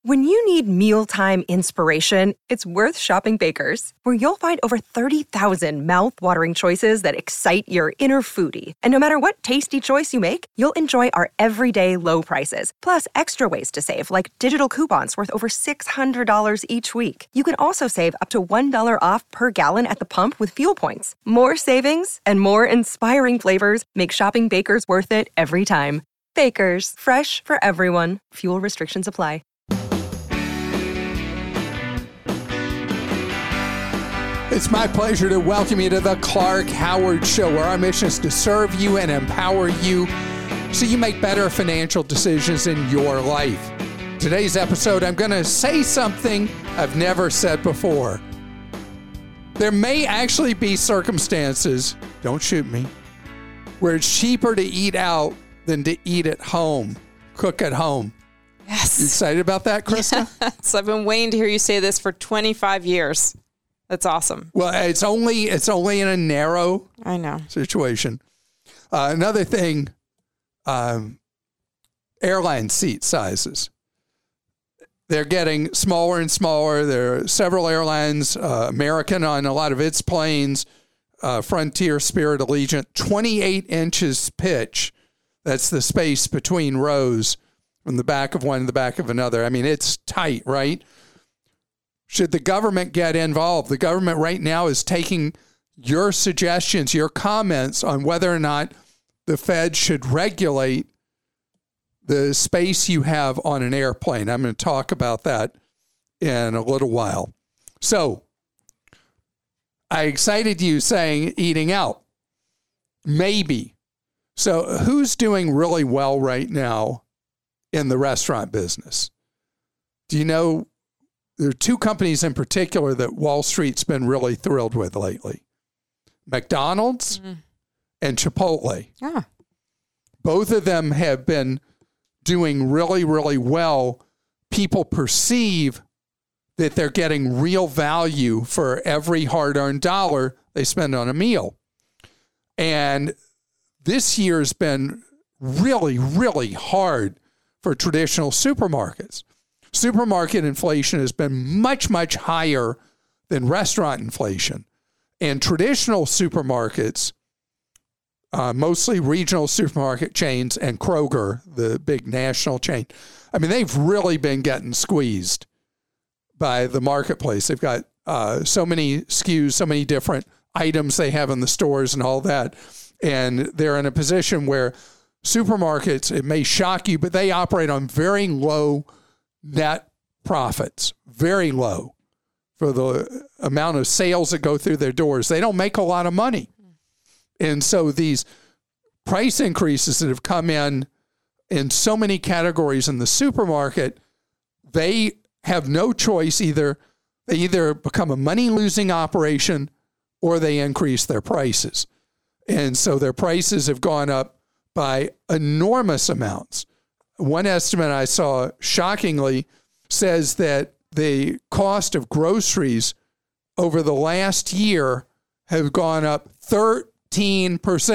When you need mealtime inspiration, it's worth shopping Baker's, where you'll find over 30,000 mouth-watering choices that excite your inner foodie. And no matter what tasty choice you make, you'll enjoy our everyday low prices, plus extra ways to save, like digital coupons worth over $600 each week. You can also save up to $1 off per gallon at the pump with fuel points. More savings and more inspiring flavors make shopping Baker's worth it every time. Baker's, fresh for everyone. Fuel restrictions apply. It's my pleasure to welcome you to the Clark Howard Show, where our mission is to serve you and empower you so you make better financial decisions in your life. Today's episode, I'm going to say something I've never said before. There may actually be circumstances, don't shoot me, where it's cheaper to eat out than to eat at home, cook at home. Yes. You excited about that, Krista? Yes. I've been waiting to hear you say this for 25 years. That's awesome. Well, it's only in a narrow situation. Another thing, airline seat sizes. They're getting smaller and smaller. There are several airlines, American on a lot of its planes, Frontier, Spirit, Allegiant, 28 inches pitch. That's the space between rows from the back of one and the back of another. I mean, it's tight, right? Should the government get involved? The government right now is taking your suggestions, your comments on whether or not the Fed should regulate the space you have on an airplane. I'm going to talk about that in a little while. So I excited you saying eating out. Maybe. So who's doing really well right now in the restaurant business? Do you know? There are two companies in particular that Wall Street's been really thrilled with lately. McDonald's and Chipotle. Yeah. Both of them have been doing really, really well. People perceive that they're getting real value for every hard-earned dollar they spend on a meal. And this year's been really, really hard for traditional supermarkets. Supermarket inflation has been much, much higher than restaurant inflation. And traditional supermarkets, mostly regional supermarket chains and Kroger, the big national chain, I mean, they've really been getting squeezed by the marketplace. They've got so many SKUs, so many different items they have in the stores and all that. And they're in a position where supermarkets, it may shock you, but they operate on very low net profits, very low for the amount of sales that go through their doors. They don't make a lot of money. And so these price increases that have come in so many categories in the supermarket, they have no choice. They either become a money-losing operation or they increase their prices. And so their prices have gone up by enormous amounts. One estimate I saw, shockingly, says that the cost of groceries over the last year have gone up 13%.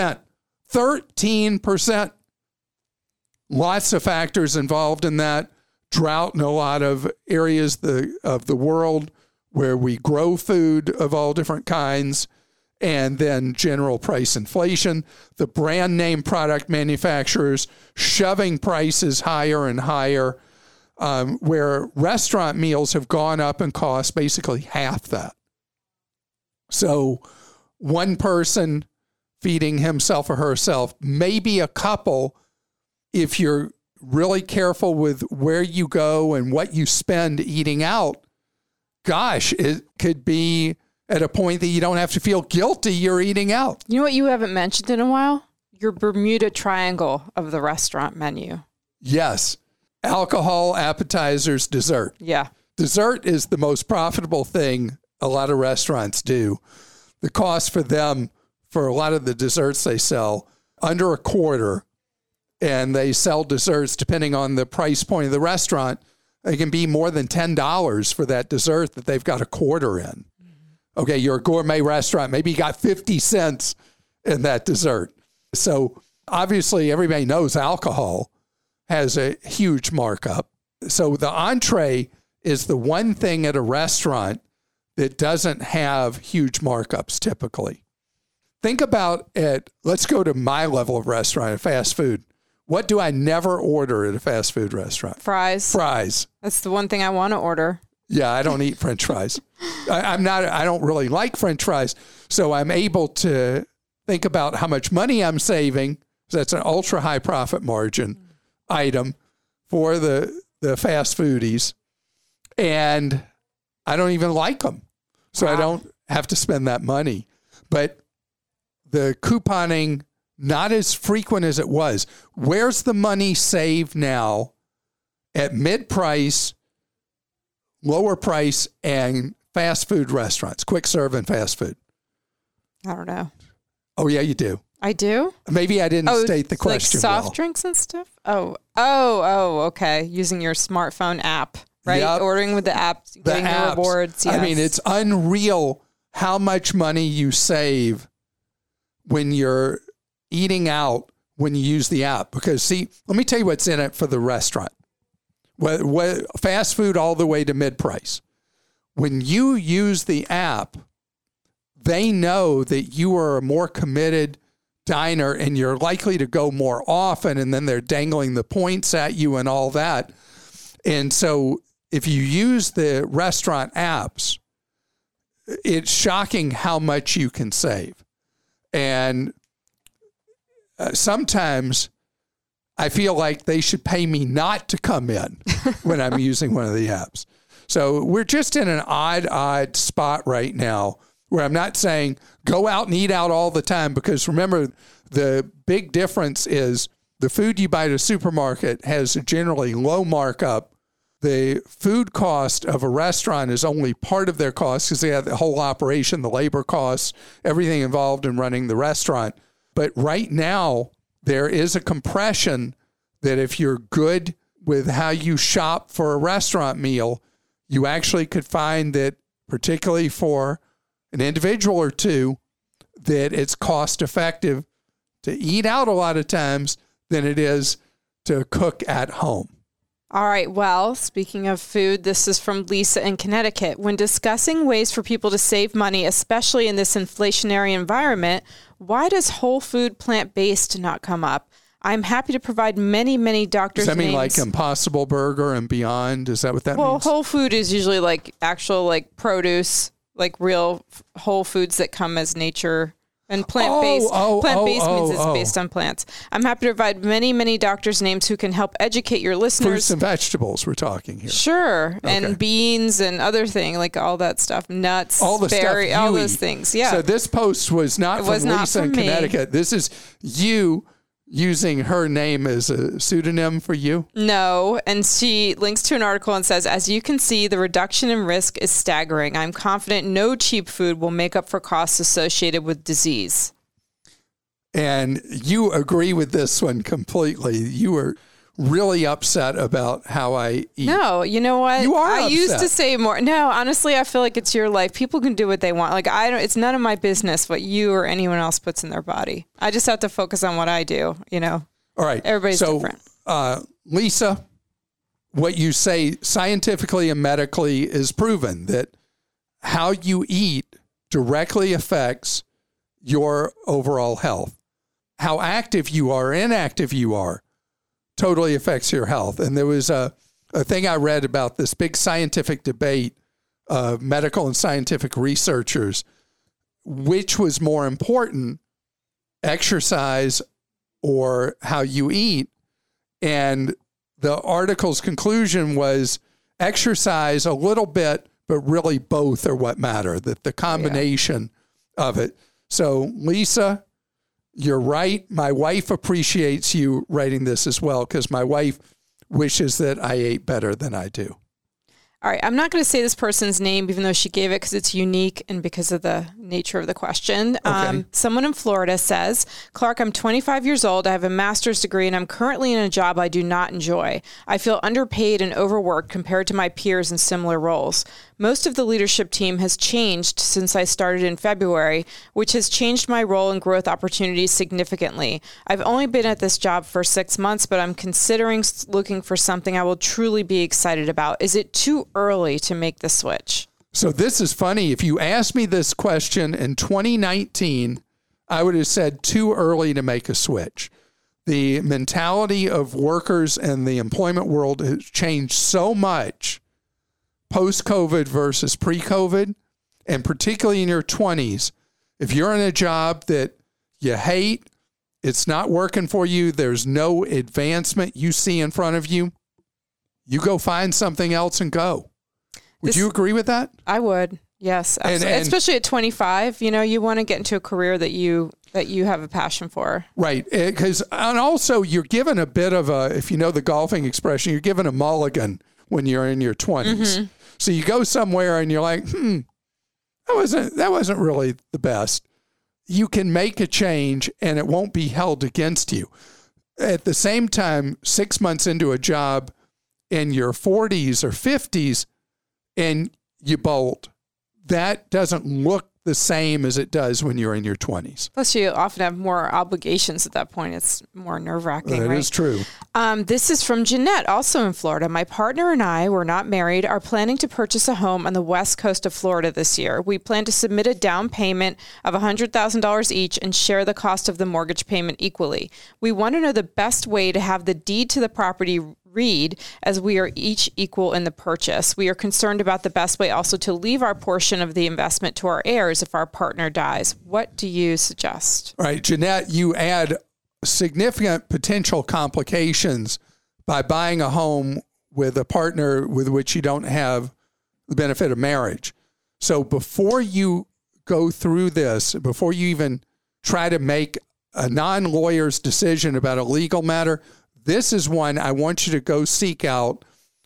13%. Lots of factors involved in that. Drought in a lot of areas of the world where we grow food of all different kinds. And then general price inflation, the brand name product manufacturers shoving prices higher and higher, where restaurant meals have gone up and cost basically half that. So one person feeding himself or herself, maybe a couple, if you're really careful with where you go and what you spend eating out, gosh, it could be at a point that you don't have to feel guilty you're eating out. You know what you haven't mentioned in a while? Your Bermuda Triangle of the restaurant menu. Yes. Alcohol, appetizers, dessert. Yeah. Dessert is the most profitable thing a lot of restaurants do. The cost for them, for a lot of the desserts they sell, under a quarter, and they sell desserts depending on the price point of the restaurant. It can be more than $10 for that dessert that they've got a quarter in. Okay, you're a gourmet restaurant. Maybe you got 50 cents in that dessert. So obviously everybody knows alcohol has a huge markup. So the entree is the one thing at a restaurant that doesn't have huge markups typically. Think about it. Let's go to my level of restaurant at fast food. What do I never order at a fast food restaurant? Fries. Fries. That's the one thing I want to order. Yeah, I don't eat French fries. I don't really like French fries. So I'm able to think about how much money I'm saving. So that's an ultra high profit margin item for the fast foodies. And I don't even like them. So I don't have to spend that money. But the couponing, not as frequent as it was. Where's the money saved now at mid-price, lower price, and fast food restaurants, quick serve and fast food? I don't know. Oh, yeah, you do. I do? Maybe I didn't state the question like soft drinks and stuff? Oh, okay. Using your smartphone app, right? Yep. Ordering with the app, getting the rewards. Yes. I mean, it's unreal how much money you save when you're eating out when you use the app. Because, see, let me tell you what's in it for the restaurant. Fast food all the way to mid-price. When you use the app, they know that you are a more committed diner and you're likely to go more often, and then they're dangling the points at you and all that. And so if you use the restaurant apps, it's shocking how much you can save. And sometimes I feel like they should pay me not to come in when I'm using one of the apps. So we're just in an odd spot right now where I'm not saying go out and eat out all the time, because remember, the big difference is the food you buy at a supermarket has a generally low markup. The food cost of a restaurant is only part of their cost because they have the whole operation, the labor costs, everything involved in running the restaurant. But right now, there is a compression that if you're good with how you shop for a restaurant meal, you actually could find that, particularly for an individual or two, that it's cost effective to eat out a lot of times than it is to cook at home. All right. Well, speaking of food, this is from Lisa in Connecticut. When discussing ways for people to save money, especially in this inflationary environment, why does whole food plant-based not come up? I'm happy to provide many, many doctors' names. Does that mean like Impossible Burger and Beyond? Is that what that means? Well, whole food is usually like actual like produce, like real whole foods that come as nature. And plant-based means it's based on plants. I'm happy to provide many, many doctors' names who can help educate your listeners. Fruits and vegetables we're talking here. Sure. Okay. And beans and other things, like all that stuff. Nuts, all the berry, all those things. Yeah. So this post was not from Lisa in Connecticut. This is you using her name as a pseudonym for you? No. And she links to an article and says, as you can see, the reduction in risk is staggering. I'm confident no cheap food will make up for costs associated with disease. And you agree with this one completely. You were really upset about how I eat. No, you know what? You are upset. Used to say more. No, honestly, I feel like it's your life. People can do what they want. Like it's none of my business what you or anyone else puts in their body. I just have to focus on what I do, you know. All right. Everybody's different. Lisa, what you say scientifically and medically is proven that how you eat directly affects your overall health. How active you are, inactive you are, totally affects your health. And there was a thing I read about this big scientific debate of medical and scientific researchers, which was more important, exercise or how you eat. And the article's conclusion was exercise a little bit, but really both are what matter, that the combination of it. So Lisa, you're right. My wife appreciates you writing this as well, because my wife wishes that I ate better than I do. All right. I'm not going to say this person's name, even though she gave it, because it's unique and because of the nature of the question. Okay. Someone in Florida says, Clark, I'm 25 years old. I have a master's degree and I'm currently in a job I do not enjoy. I feel underpaid and overworked compared to my peers in similar roles. Most of the leadership team has changed since I started in February, which has changed my role and growth opportunities significantly. I've only been at this job for 6 months, but I'm considering looking for something I will truly be excited about. Is it too early to make the switch? So this is funny. If you asked me this question in 2019, I would have said too early to make a switch. The mentality of workers and the employment world has changed so much post-COVID versus pre-COVID, and particularly in your 20s. If you're in a job that you hate, it's not working for you, there's no advancement you see in front of you, you go find something else and go. Would you agree with that? I would. Yes, absolutely. And especially at 25, you want to get into a career that you have a passion for. Right. And also you're given a bit of a, if you know the golfing expression, you're given a mulligan when you're in your 20s. Mm-hmm. So you go somewhere and you're like, that wasn't really the best. You can make a change and it won't be held against you. At the same time, 6 months into a job in your 40s or 50s and you bolt, that doesn't look the same as it does when you're in your 20s. Plus, you often have more obligations at that point. It's more nerve-wracking, right? That is true. This is from Jeanette, also in Florida. My partner and I, we're not married, are planning to purchase a home on the west coast of Florida this year. We plan to submit a down payment of $100,000 each and share the cost of the mortgage payment equally. We want to know the best way to have the deed to the property read, as we are each equal in the purchase. We are concerned about the best way also to leave our portion of the investment to our heirs if our partner dies. What do you suggest? All right, Jeanette, you add significant potential complications by buying a home with a partner with which you don't have the benefit of marriage. So before you go through this, before you even try to make a non-lawyer's decision about a legal matter, this is one I want you to go seek out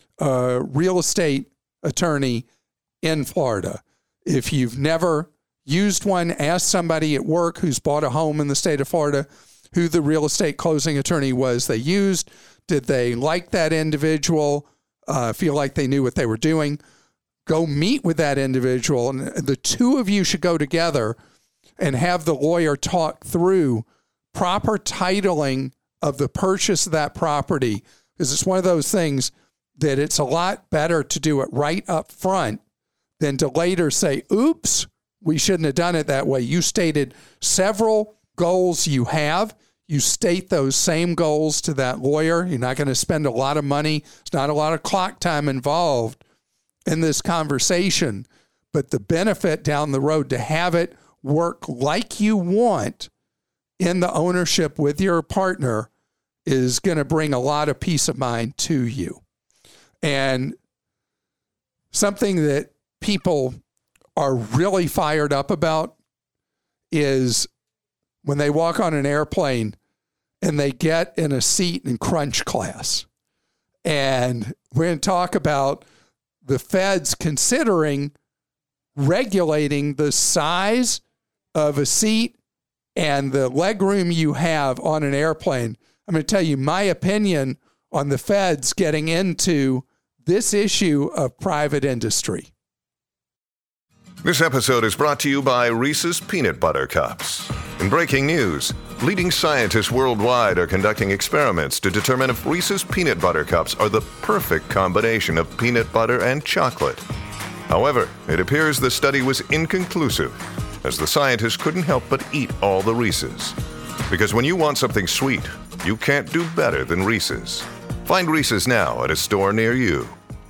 a real estate attorney in Florida. If you've never used one, ask somebody at work who's bought a home in the state of Florida who the real estate closing attorney was they used. Did they like that individual, feel like they knew what they were doing? Go meet with that individual, and the two of you should go together and have the lawyer talk through proper titling of the purchase of that property, because it's one of those things that it's a lot better to do it right up front than to later say, oops, we shouldn't have done it that way. You stated several goals you have. You state those same goals to that lawyer. You're not going to spend a lot of money. It's not a lot of clock time involved in this conversation, but the benefit down the road to have it work like you want in the ownership with your partner is going to bring a lot of peace of mind to you. And something that people are really fired up about is when they walk on an airplane and they get in a seat in crunch class. And we're going to talk about the feds considering regulating the size of a seat and the legroom you have on an airplane. I'm going to tell you my opinion on the feds getting into this issue of private industry. This episode is brought to you by Reese's Peanut Butter Cups. In breaking news, leading scientists worldwide are conducting experiments to determine if Reese's Peanut Butter Cups are the perfect combination of peanut butter and chocolate. However, it appears the study was inconclusive, as the scientists couldn't help but eat all the Reese's. Because when you want something sweet, you can't do better than Reese's. Find Reese's now at a store near you.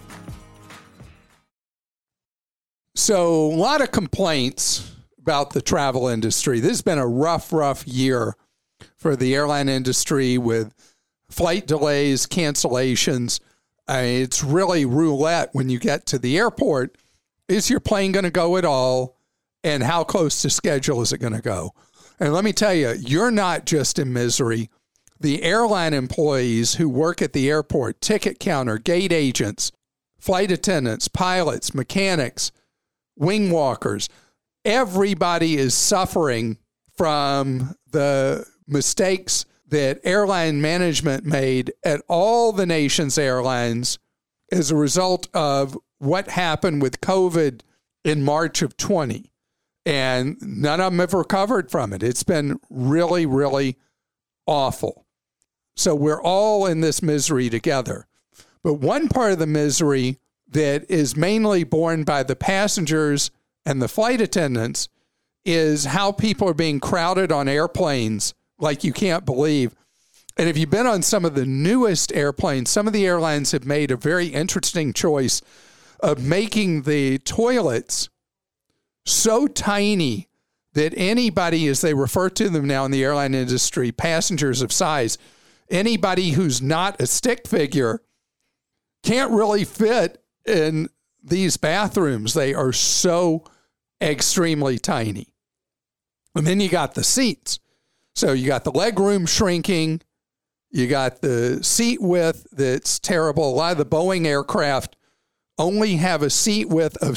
So a lot of complaints about the travel industry. This has been a rough year for the airline industry with flight delays, cancellations. It's really roulette when you get to the airport. Is your plane going to go at all? And how close to schedule is it going to go? And let me tell you, you're not just in misery. The airline employees who work at the airport, ticket counter, gate agents, flight attendants, pilots, mechanics, wing walkers, everybody is suffering from the mistakes that airline management made at all the nation's airlines as a result of what happened with COVID in March of 20, and none of them have recovered from it. It's been really, really awful. So we're all in this misery together. But one part of the misery that is mainly borne by the passengers and the flight attendants is how people are being crowded on airplanes like you can't believe. And if you've been on some of the newest airplanes, some of the airlines have made a very interesting choice of making the toilets so tiny that anybody, as they refer to them now in the airline industry, passengers of size, anybody who's not a stick figure can't really fit in these bathrooms. They are so extremely tiny. And then you got the seats. So you got the leg room shrinking. You got the seat width that's terrible. A lot of the Boeing aircraft only have a seat width of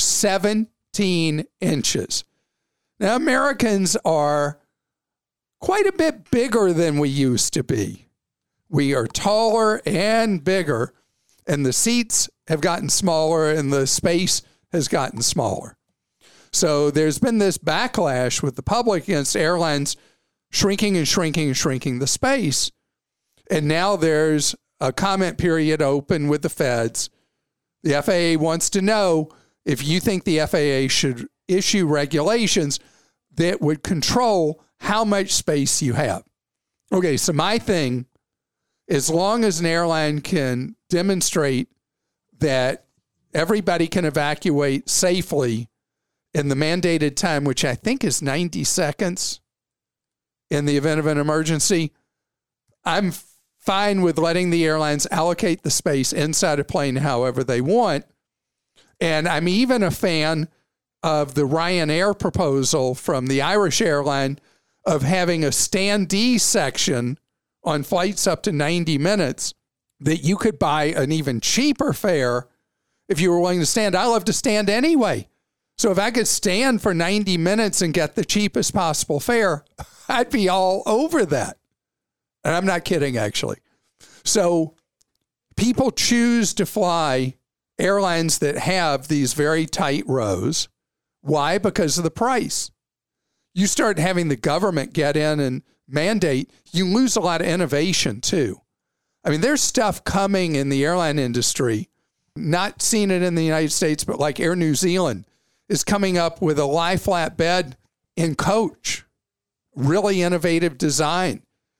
17 inches. Now, Americans are quite a bit bigger than we used to be. We are taller and bigger, and the seats have gotten smaller and the space has gotten smaller. So there's been this backlash with the public against airlines shrinking and shrinking and shrinking the space. And now there's a comment period open with the feds. The FAA wants to know if you think the FAA should issue regulations that would control how much space you have. Okay, so my thing, as long as an airline can demonstrate that everybody can evacuate safely in the mandated time, which I think is 90 seconds in the event of an emergency, I'm fine with letting the airlines allocate the space inside a plane however they want. And I'm even a fan of the Ryanair proposal from the Irish airline of having a standee section on flights up to 90 minutes that you could buy an even cheaper fare if you were willing to stand. I love to stand anyway. So if I could stand for 90 minutes and get the cheapest possible fare, I'd be all over that. And I'm not kidding, actually. So people choose to fly airlines that have these very tight rows. Why? Because of the price. You start having the government get in and mandate, you lose a lot of innovation too. I mean, there's stuff coming in the airline industry, not seen it in the United States, but like Air New Zealand is coming up with a lie flat bed in coach. Really innovative design.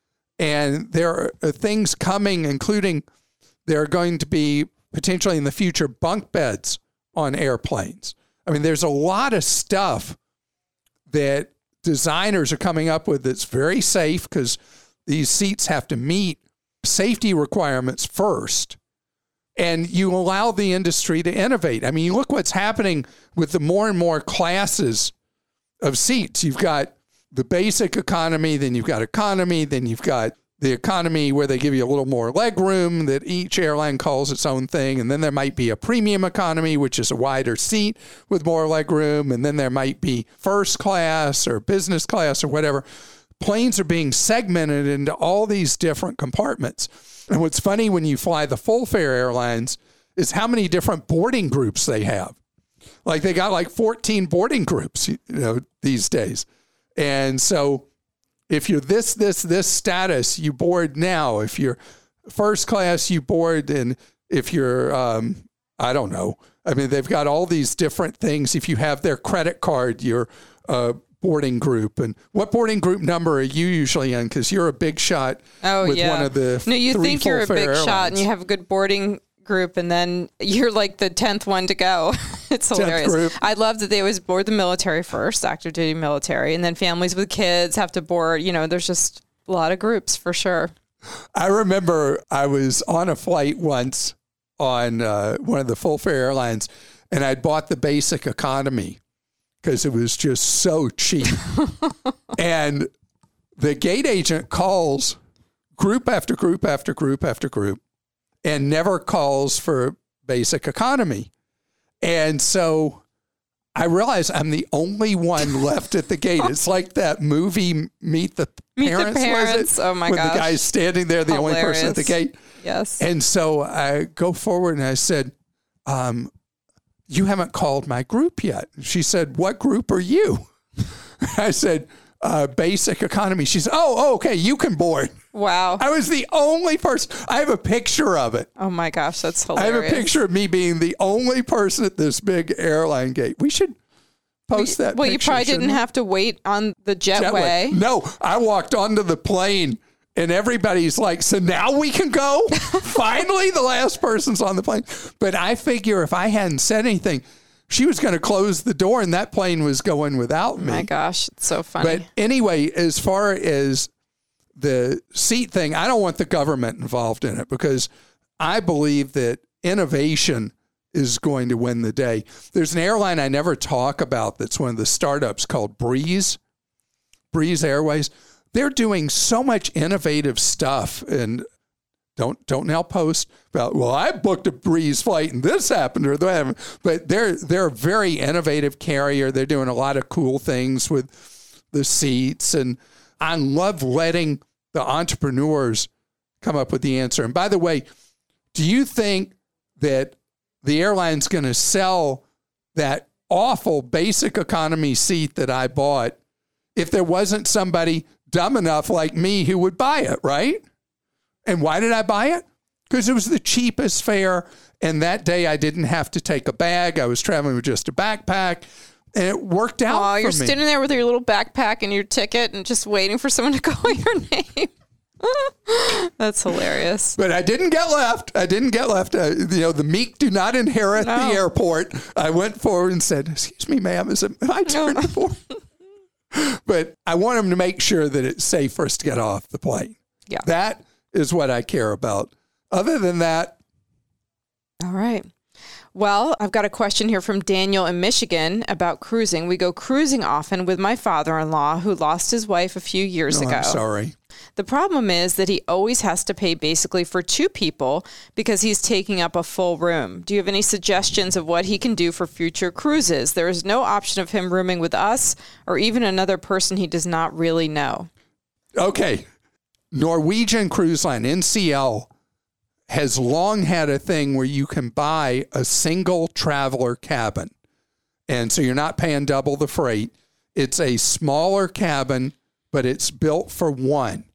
And there are things coming, including there are going to be potentially in the future bunk beds on airplanes. I mean, there's a lot of stuff that designers are coming up with that's very safe because these seats have to meet safety requirements first. And you allow the industry to innovate. I mean, you look what's happening with the more and more classes of seats. You've got the basic economy, then you've got economy, then you've got the economy where they give you a little more leg room that each airline calls its own thing. And then there might be a premium economy, which is a wider seat with more leg room. And then there might be first class or business class or whatever. Planes are being segmented into all these different compartments. And what's funny when you fly the full fare airlines is how many different boarding groups they have. Like they got like 14 boarding groups, these days. And so if you're this status, you board now. If you're first class, you board. And if you're, I don't know. I mean, they've got all these different things. If you have their credit card, you're boarding group. And what boarding group number are you usually in? Because you're a big shot with one of the you think you're a big airlines. Shot and you have a good boarding group and then you're like the 10th one to go. It's hilarious. Group. I love that they always board the military first, active duty military, and then families with kids have to board. There's just a lot of groups for sure. I remember I was on a flight once on one of the full fare airlines and I'd bought the basic economy because it was just so cheap. And the gate agent calls group after group after group after group and never calls for basic economy. And so I realized I'm the only one left at the gate. It's like that movie, Meet the Parents. Was it? Oh my gosh. When the guy's standing there, the only person at the gate. Yes. And so I go forward and I said, you haven't called my group yet. She said, what group are you? I said, basic economy. She said, oh, okay, you can board. Wow. I was the only person. I have a picture of it. Oh my gosh, that's hilarious. I have a picture of me being the only person at this big airline gate. We should post that Well, picture, you probably didn't have to wait on the jetway. No, I walked onto the plane and everybody's like, so now we can go? Finally, the last person's on the plane. But I figure if I hadn't said anything, she was going to close the door and that plane was going without me. Oh my gosh, it's so funny. But anyway, as far as the seat thing, I don't want the government involved in it because I believe that innovation is going to win the day. There's an airline I never talk about that's one of the startups called Breeze Airways. They're doing so much innovative stuff, and don't now post about, well, I booked a Breeze flight and this happened or that happened. But they're a very innovative carrier. They're doing a lot of cool things with the seats, and I love letting the entrepreneurs come up with the answer. And by the way, do you think that the airline's going to sell that awful basic economy seat that I bought if there wasn't somebody dumb enough like me who would buy it, right? And why did I buy it? Because it was the cheapest fare. And that day I didn't have to take a bag. I was traveling with just a backpack. And it worked out for me. You're sitting there with your little backpack and your ticket and just waiting for someone to call your name. That's hilarious. But I didn't get left. The meek do not inherit the airport. I went forward and said, excuse me, ma'am, is it my turn to board? But I want them to make sure that it's safe for us to get off the plane. Yeah. That is what I care about. Other than that. All right. Well, I've got a question here from Daniel in Michigan about cruising. We go cruising often with my father-in-law who lost his wife a few years ago. I'm sorry. The problem is that he always has to pay basically for two people because he's taking up a full room. Do you have any suggestions of what he can do for future cruises? There is no option of him rooming with us or even another person he does not really know. Okay. Norwegian Cruise Line, NCL, has long had a thing where you can buy a single traveler cabin. And so you're not paying double the freight. It's a smaller cabin, but it's built for one.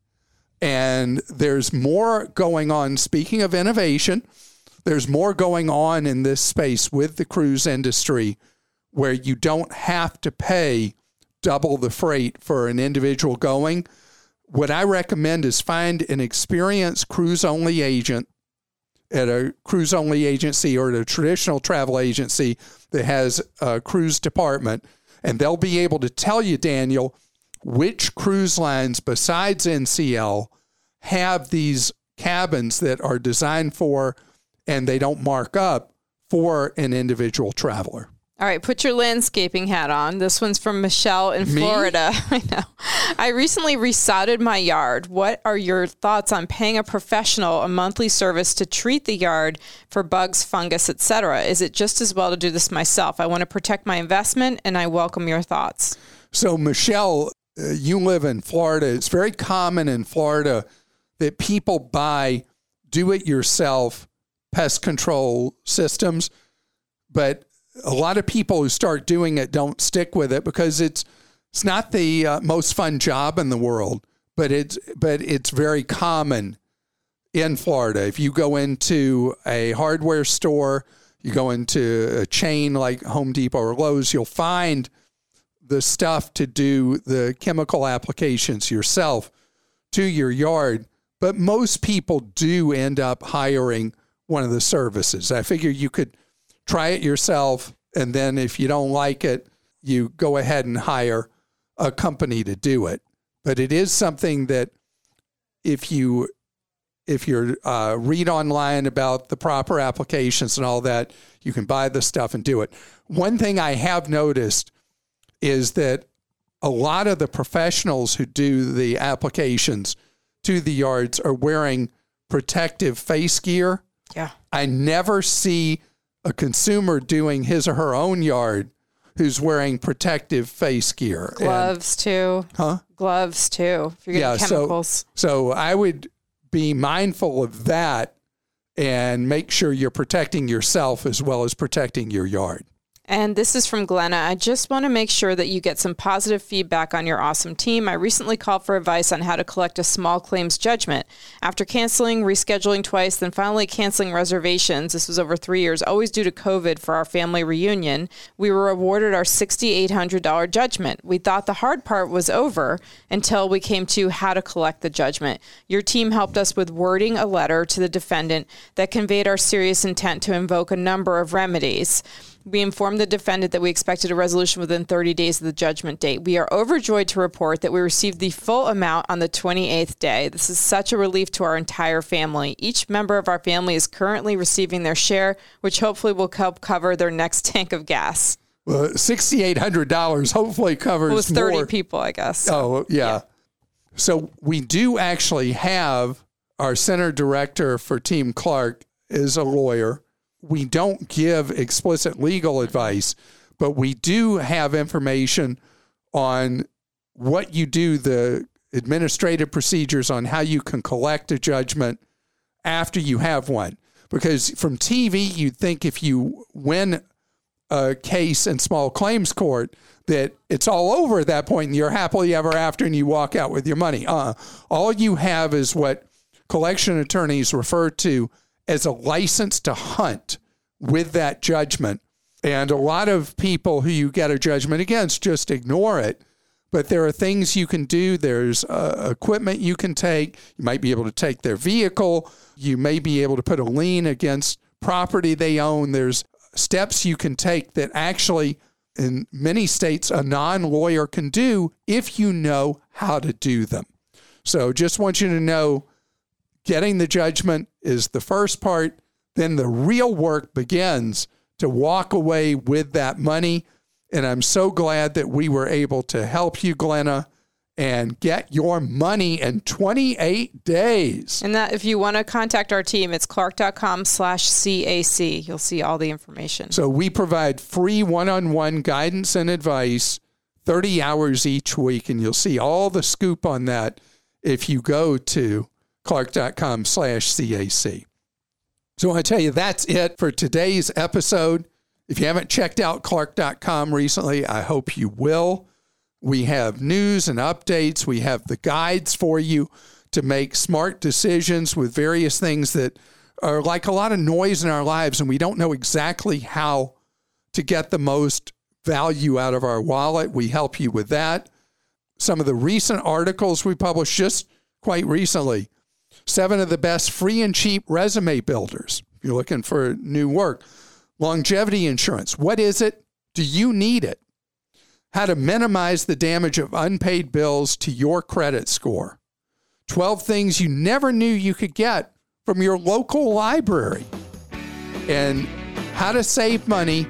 And there's more going on. Speaking of innovation, there's more going on in this space with the cruise industry where you don't have to pay double the freight for an individual going. What I recommend is find an experienced cruise-only agent at a cruise-only agency or at a traditional travel agency that has a cruise department, and they'll be able to tell you, Daniel, which cruise lines besides NCL have these cabins that are designed for, and they don't mark up, for an individual traveler. All right, put your landscaping hat on. This one's from Michelle in Florida. I know. I recently resodded my yard. What are your thoughts on paying a professional a monthly service to treat the yard for bugs, fungus, etc.? Is it just as well to do this myself? I want to protect my investment, and I welcome your thoughts. So, Michelle, you live in Florida. It's very common in Florida that people buy do-it-yourself pest control systems, but a lot of people who start doing it don't stick with it because it's not the most fun job in the world, but it's very common in Florida. If you go into a hardware store, you go into a chain like Home Depot or Lowe's, you'll find the stuff to do the chemical applications yourself to your yard. But most people do end up hiring one of the services. I figure you could try it yourself, and then if you don't like it, you go ahead and hire a company to do it. But it is something that if you read online about the proper applications and all that, you can buy the stuff and do it. One thing I have noticed is that a lot of the professionals who do the applications to the yards are wearing protective face gear. Yeah. I never see a consumer doing his or her own yard who's wearing protective face gear. Gloves too. Huh? Gloves too. If you're getting chemicals. So I would be mindful of that and make sure you're protecting yourself as well as protecting your yard. And this is from Glenna. I just want to make sure that you get some positive feedback on your awesome team. I recently called for advice on how to collect a small claims judgment. After canceling, rescheduling twice, then finally canceling reservations, this was over 3 years, always due to COVID for our family reunion, we were awarded our $6,800 judgment. We thought the hard part was over until we came to how to collect the judgment. Your team helped us with wording a letter to the defendant that conveyed our serious intent to invoke a number of remedies. We informed the defendant that we expected a resolution within 30 days of the judgment date. We are overjoyed to report that we received the full amount on the 28th day. This is such a relief to our entire family. Each member of our family is currently receiving their share, which hopefully will help cover their next tank of gas. Well, $6,800 hopefully covers it was 30 more. people, I guess. Oh, yeah. So we do actually have our center director for Team Clark is a lawyer. We don't give explicit legal advice, but we do have information on what you do, the administrative procedures on how you can collect a judgment after you have one. Because from TV, you'd think if you win a case in small claims court that it's all over at that point and you're happily ever after and you walk out with your money. All you have is what collection attorneys refer to as a license to hunt with that judgment. And a lot of people who you get a judgment against just ignore it. But there are things you can do. There's equipment you can take. You might be able to take their vehicle. You may be able to put a lien against property they own. There's steps you can take that actually, in many states, a non-lawyer can do if you know how to do them. So just want you to know, getting the judgment is the first part. Then the real work begins to walk away with that money. And I'm so glad that we were able to help you, Glenna, and get your money in 28 days. And that, if you want to contact our team, it's clark.com/CAC. You'll see all the information. So we provide free one-on-one guidance and advice, 30 hours each week. And you'll see all the scoop on that if you go to clark.com/CAC. So I want to tell you, that's it for today's episode. If you haven't checked out clark.com recently, I hope you will. We have news and updates. We have the guides for you to make smart decisions with various things that are like a lot of noise in our lives, and we don't know exactly how to get the most value out of our wallet. We help you with that. Some of the recent articles we published just quite recently. 7 of the best free and cheap resume builders. If you're looking for new work. Longevity insurance. What is it? Do you need it? How to minimize the damage of unpaid bills to your credit score. 12 things you never knew you could get from your local library. And how to save money.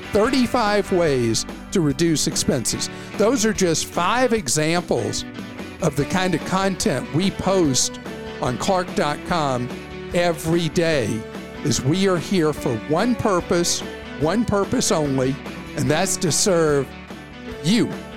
35 ways to reduce expenses. Those are just 5 examples of the kind of content we post on clark.com every day, as we are here for one purpose only, and that's to serve you,